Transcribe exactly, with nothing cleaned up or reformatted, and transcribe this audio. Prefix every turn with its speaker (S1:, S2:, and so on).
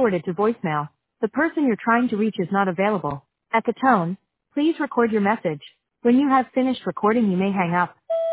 S1: forwarded to voicemail. The person you're trying to reach is not available. At the tone, please record your message. When you have finished recording, you may hang up.